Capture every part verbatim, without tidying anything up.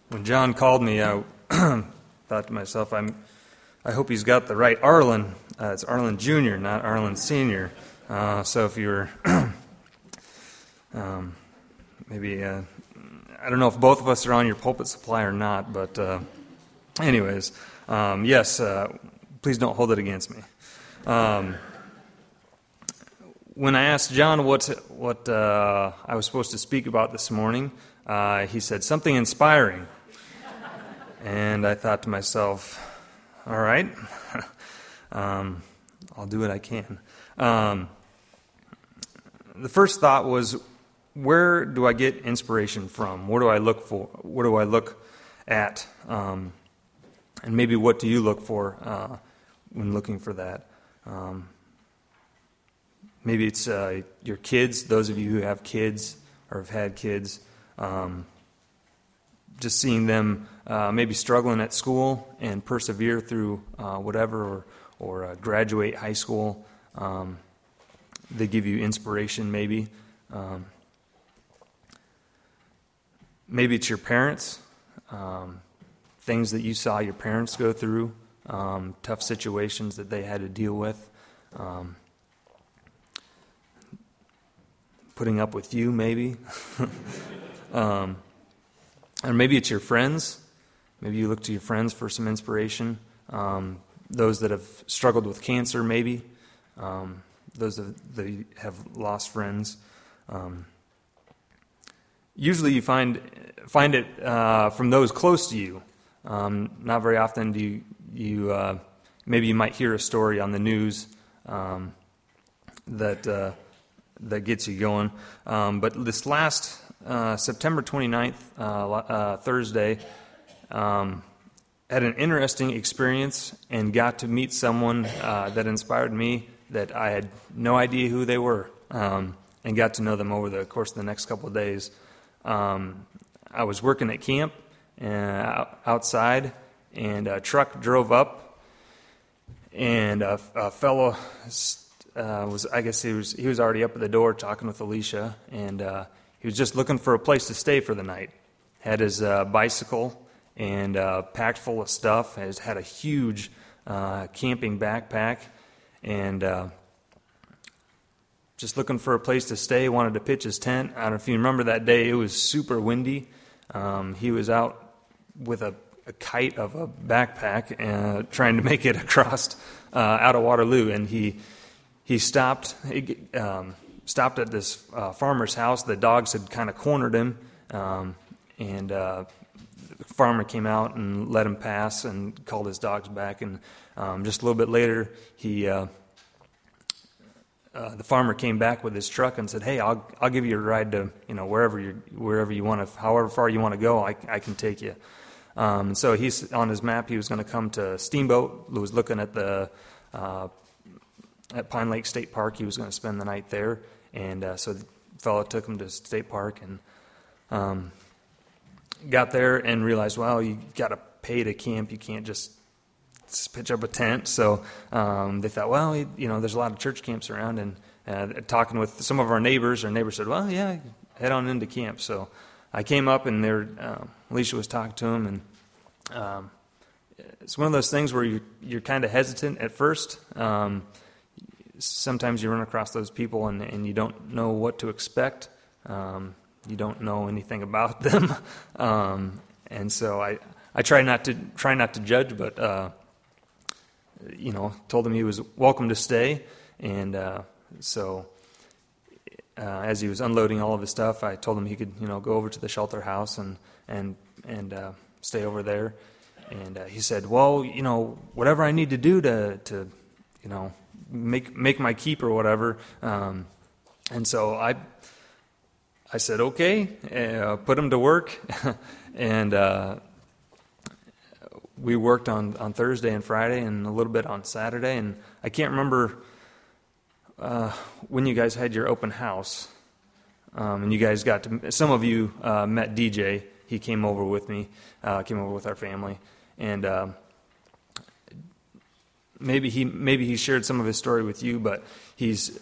When John called me, I thought to myself, I'm, I hope he's got the right Arlen. Uh, it's Arlen Junior, not Arlen Senior Uh, so if you were, um, maybe, uh, I don't know if both of us are on your pulpit supply or not, but uh, anyways, um, yes, uh, please don't hold it against me. Um, when I asked John what what uh, I was supposed to speak about this morning, uh, he said something inspiring. And I thought to myself, all right, um, I'll do what I can. Um, the first thought was, where do I get inspiration from? Where do I look for? What do I look at? Um, and maybe what do you look for uh, when looking for that? Um, maybe it's uh, your kids, those of you who have kids or have had kids. Um, just seeing them uh, maybe struggling at school and persevere through uh, whatever, or, or uh, graduate high school. Um, they give you inspiration, maybe. Um, maybe it's your parents, um, things that you saw your parents go through, um, tough situations that they had to deal with. Um, putting up with you, maybe. um Or maybe it's your friends. Maybe you look to your friends for some inspiration. Um, those that have struggled with cancer, maybe. Um, those that have lost friends. Um, usually you find find it uh, from those close to you. Um, not very often do you, you uh, maybe you might hear a story on the news um, that, uh, that gets you going. Um, but this last... Uh, September twenty-ninth, uh, uh, Thursday, um, had an interesting experience and got to meet someone uh, that inspired me that I had no idea who they were, um, and got to know them over the course of the next couple of days. Um, I was working at camp uh, outside, and a truck drove up, and a, a fellow uh, was, I guess he was he was already up at the door talking with Alicia, and uh, he was just looking for a place to stay for the night. Had his uh, bicycle and uh, packed full of stuff. Has had a huge uh, camping backpack, and uh, just looking for a place to stay. Wanted to pitch his tent. I don't know if you remember that day. It was super windy. Um, he was out with a, a kite of a backpack uh, trying to make it across uh, out of Waterloo, and he he stopped. He, um, Stopped at this uh, farmer's house. The dogs had kind of cornered him, um, and uh, the farmer came out and let him pass and called his dogs back. And um, just a little bit later, he uh, uh, the farmer came back with his truck and said, "Hey, I'll I'll give you a ride to you know wherever you wherever you want to, however far you want to go, I I can take you." Um, so he's on his map. He was going to come to Steamboat. He was looking at the uh, at Pine Lake State Park. He was going to spend the night there. And uh, so the fellow took him to State Park, and um, got there and realized, well, you got to pay to camp. You can't just pitch up a tent. So um, they thought, well, you know, there's a lot of church camps around. And uh, talking with some of our neighbors, our neighbors said, well, yeah, head on into camp. So I came up, and there, uh, Alicia was talking to him, and um, it's one of those things where you're, you're kind of hesitant at first. Um Sometimes you run across those people and, and you don't know what to expect. Um, you don't know anything about them, um, and so I, I try not to try not to judge, but uh, you know, told him he was welcome to stay, and uh, so uh, as he was unloading all of his stuff, I told him he could you know go over to the shelter house and and and uh, stay over there, and uh, he said, well, you know, whatever I need to do to to you know. make make my keep or whatever, um, and so I I said okay, uh, put him to work, and uh, we worked on, on Thursday and Friday and a little bit on Saturday, and I can't remember uh, when you guys had your open house, um, and you guys got to, some of you uh, met D J. He came over with me, uh, came over with our family, and uh, Maybe he maybe he shared some of his story with you, but he's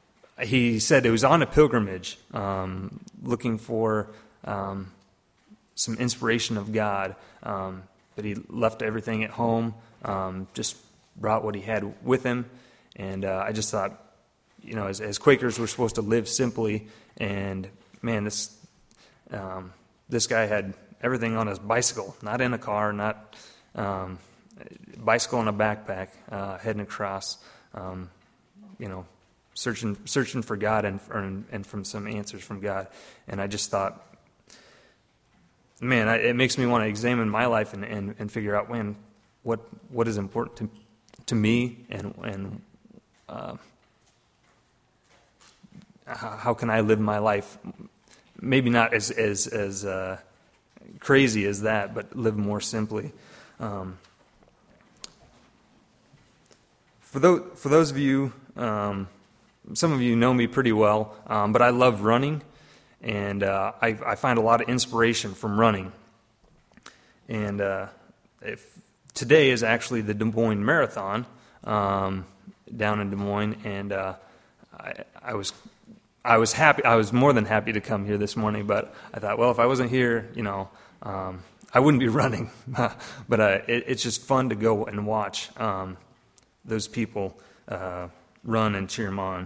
he said it was on a pilgrimage, um, looking for um, some inspiration of God. Um, but he left everything at home, um, just brought what he had with him. And uh, I just thought, you know, as, as Quakers, we're supposed to live simply. And man, this um, this guy had everything on his bicycle, not in a car, not um, bicycle in a backpack, uh, heading across, um, you know, searching searching for God and, and and from some answers from God. And I just thought, man, I, it makes me want to examine my life and, and, and figure out when what what is important to to me, and and uh, how, how can I live my life? Maybe not as as as uh, crazy as that, but live more simply. Um, for those for those of you, um, some of you know me pretty well, um, but I love running. And uh, I, I find a lot of inspiration from running. And uh, if today is actually the Des Moines Marathon um, down in Des Moines, and uh, I, I was I was happy. I was more than happy to come here this morning. But I thought, well, if I wasn't here, you know, um, I wouldn't be running. But uh, it, it's just fun to go and watch um, those people uh, run and cheer them on.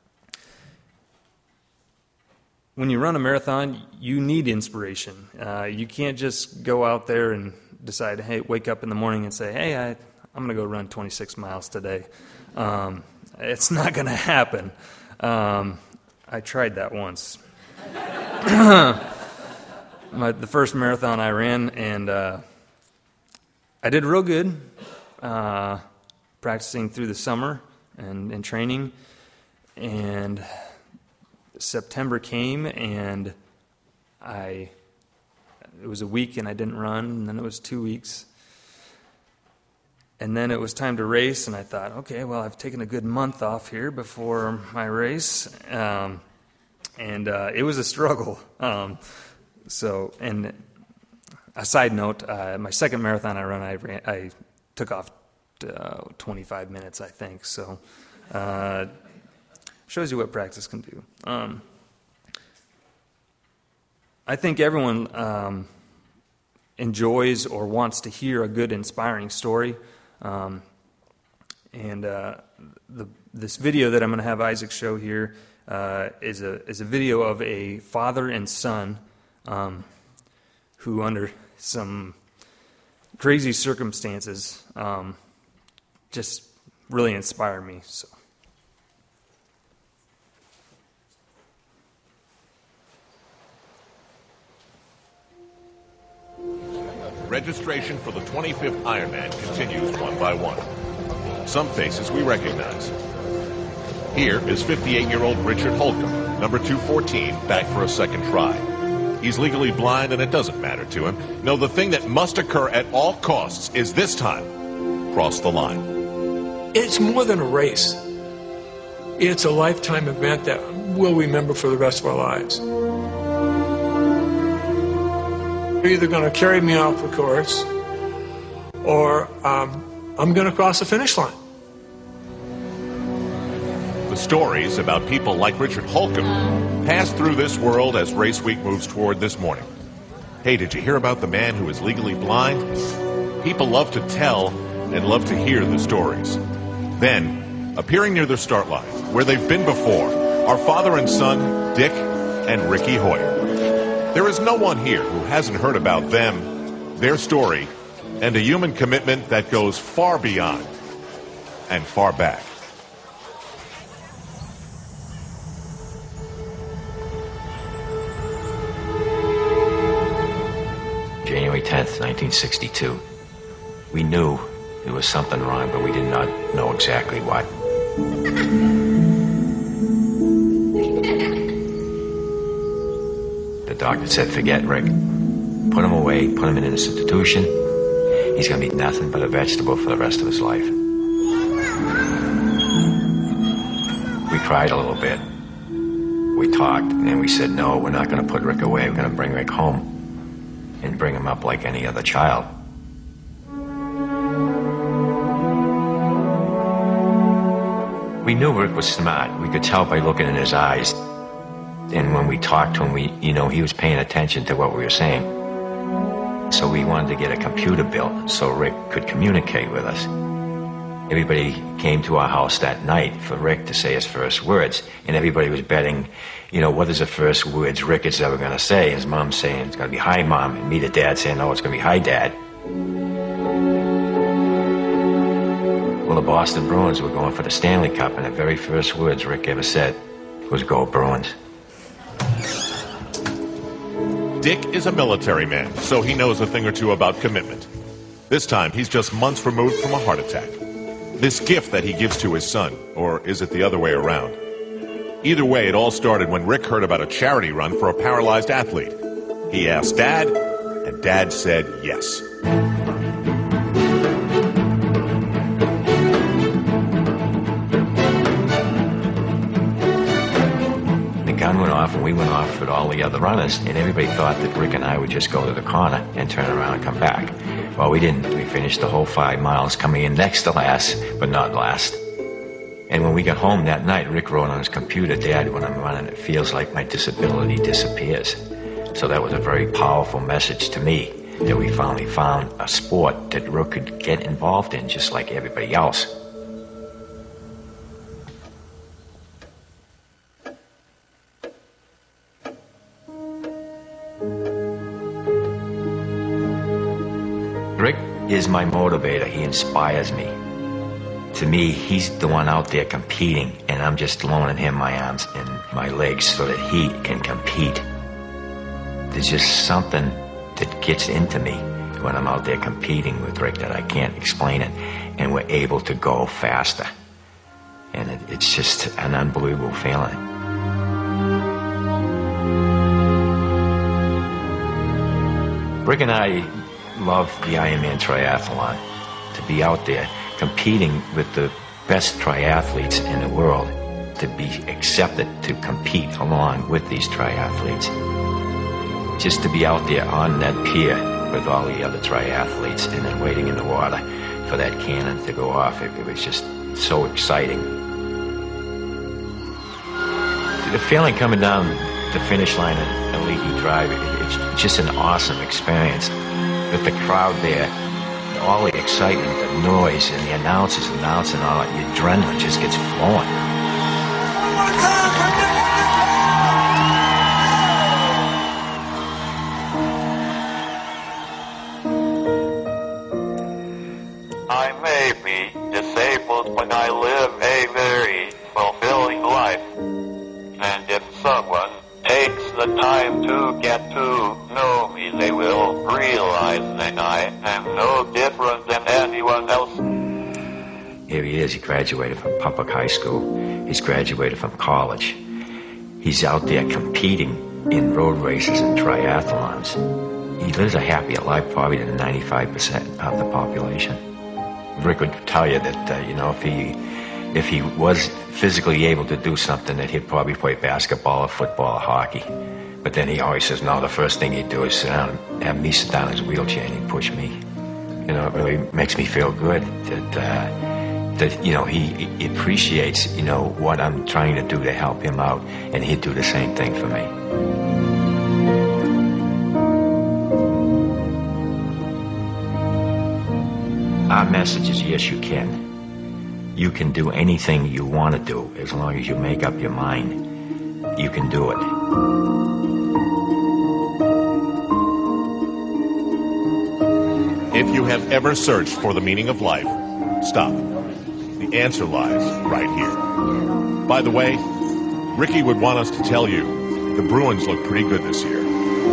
When you run a marathon, you need inspiration. Uh, you can't just go out there and decide, hey, wake up in the morning and say, hey, I, I'm going to go run twenty-six miles today. Um, it's not going to happen. Um, I tried that once. My, the first marathon I ran, and uh, I did real good, uh, practicing through the summer and, and training, and September came, and I it was a week and I didn't run, and then it was two weeks, and then it was time to race, and I thought, okay, well, I've taken a good month off here before my race, um, and uh, it was a struggle. Um, so, and a side note, uh, my second marathon I run, I ran, I took off uh, twenty-five minutes, I think. So. Uh, Shows you what practice can do. Um, I think everyone um, enjoys or wants to hear a good, inspiring story. Um, and uh, the, this video that I'm going to have Isaac show here uh, is a is a video of a father and son um, who, under some crazy circumstances, um, just really inspire me. So. Registration for the twenty-fifth Ironman continues one by one. Some faces we recognize. Here is fifty-eight-year-old Richard Holcomb, number two fourteen, back for a second try. He's legally blind and it doesn't matter to him. No, the thing that must occur at all costs is this time, cross the line. It's more than a race. It's a lifetime event that we'll remember for the rest of our lives. They're either going to carry me off the course, or um, I'm going to cross the finish line. The stories about people like Richard Holcomb pass through this world as Race Week moves toward this morning. Hey, did you hear about the man who is legally blind? People love to tell and love to hear the stories. Then, appearing near their start line, where they've been before, are father and son, Dick and Ricky Hoyer. There is no one here who hasn't heard about them, their story, and a human commitment that goes far beyond and far back. January tenth, nineteen sixty-two. We knew there was something wrong, but we did not know exactly what. The doctor said, forget Rick. Put him away, put him in an institution. He's going to be nothing but a vegetable for the rest of his life. We cried a little bit. We talked, and then we said, no, we're not going to put Rick away. We're going to bring Rick home and bring him up like any other child. We knew Rick was smart. We could tell by looking in his eyes. And when we talked to him, we, you know, he was paying attention to what we were saying. So we wanted to get a computer built so Rick could communicate with us. Everybody came to our house that night for Rick to say his first words, and everybody was betting, you know, what is the first words Rick is ever going to say? His mom saying it's going to be hi, Mom, and me, the dad, saying, no, it's going to be hi, Dad. Well, the Boston Bruins were going for the Stanley Cup, and the very first words Rick ever said was, go Bruins. Dick is a military man, so he knows a thing or two about commitment. This time, he's just months removed from a heart attack. This gift that he gives to his son, or is it the other way around? Either way, it all started when Rick heard about a charity run for a paralyzed athlete. He asked Dad, and Dad said yes. The gun went off, and we went off with all the other runners, and everybody thought that Rick and I would just go to the corner and turn around and come back. Well, we didn't. We finished the whole five miles, coming in next to last, but not last. And when we got home that night, Rick wrote on his computer, Dad, when I'm running, it feels like my disability disappears. So that was a very powerful message to me, that we finally found a sport that Rick could get involved in just like everybody else. Rick is my motivator. He inspires me. To me, he's the one out there competing, and I'm just loaning him my arms and my legs so that he can compete. There's just something that gets into me when I'm out there competing with Rick that I can't explain it, and we're able to go faster. And it, it's just an unbelievable feeling. Rick and I love the Ironman triathlon, to be out there competing with the best triathletes in the world, to be accepted to compete along with these triathletes. Just to be out there on that pier with all the other triathletes and then waiting in the water for that cannon to go off, it, it was just so exciting. The feeling coming down the finish line at Leahy Drive, it, it's just an awesome experience. With the crowd there, all the excitement, the noise, and the announcers announcing, all that, your adrenaline just gets flowing. I may be disabled, but I live a very fulfilling life. And if someone takes the time to get to know me, they will realize that I am no different than anyone else. Here he is. He graduated from public high school. He's graduated from college. He's out there competing in road races and triathlons. He lives a happier life probably than ninety-five percent of the population. Rick would tell you that, uh, you know, if he if he was physically able to do something, that he'd probably play basketball or football or hockey. But then he always says, no, the first thing he'd do is sit down, have me sit down in his wheelchair and he'd push me. You know, it really makes me feel good that, uh, that you know, he, he appreciates, you know, what I'm trying to do to help him out, and he'd do the same thing for me. Our message is, yes, you can. You can do anything you want to do as long as you make up your mind. You can do it. If you have ever searched for the meaning of life, stop. The answer lies right here. By the way, Ricky would want us to tell you the Bruins look pretty good this year.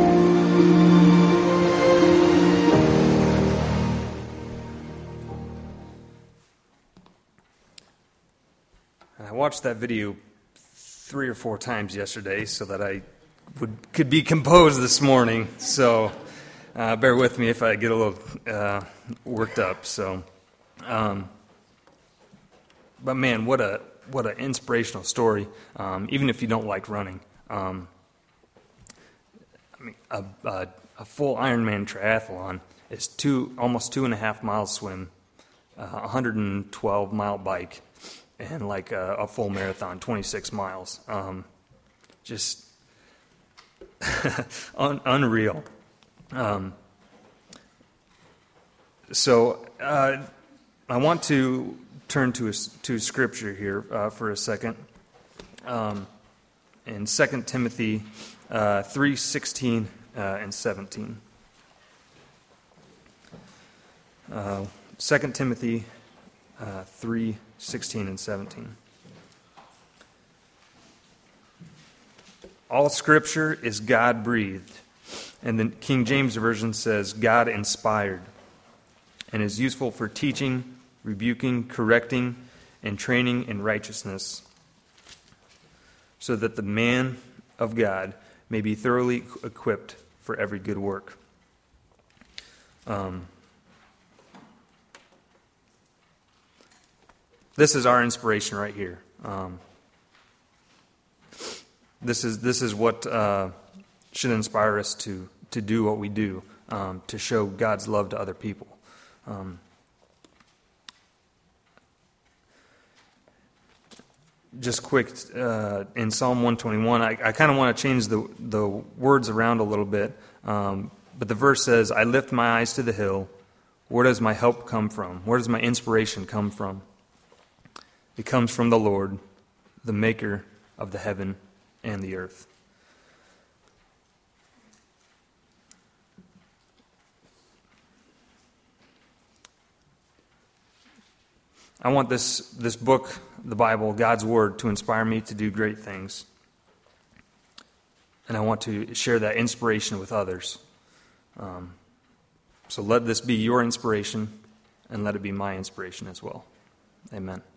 I watched that video three or four times yesterday so that I would could be composed this morning. So uh, bear with me if I get a little uh, worked up. So, um, but man, what a what an inspirational story. Um, even if you don't like running, um, I mean, a, a, a full Ironman triathlon is two almost two and a half miles swim, uh, one hundred twelve mile bike, and like a, a full marathon, twenty-six miles. Um, just un, unreal. Um, so uh, I want to turn to a, to Scripture here uh, for a second. Um, in Second Timothy uh, three sixteen uh, and seventeen. Uh, Second Timothy uh, three sixteen and seventeen. All Scripture is God-breathed, and the King James Version says God-inspired, and is useful for teaching, rebuking, correcting, and training in righteousness, so that the man of God may be thoroughly equipped for every good work. Um, this is our inspiration right here. Um, This is this is what uh, should inspire us to, to do what we do, um, to show God's love to other people. Um, just quick, uh, in Psalm one twenty-one, I, I kind of want to change the, the words around a little bit, um, but the verse says, I lift my eyes to the hill. Where does my help come from? Where does my inspiration come from? It comes from the Lord, the maker of the heaven and the earth. I want this, this book, the Bible, God's Word, to inspire me to do great things. And I want to share that inspiration with others. Um, so let this be your inspiration, and let it be my inspiration as well. Amen.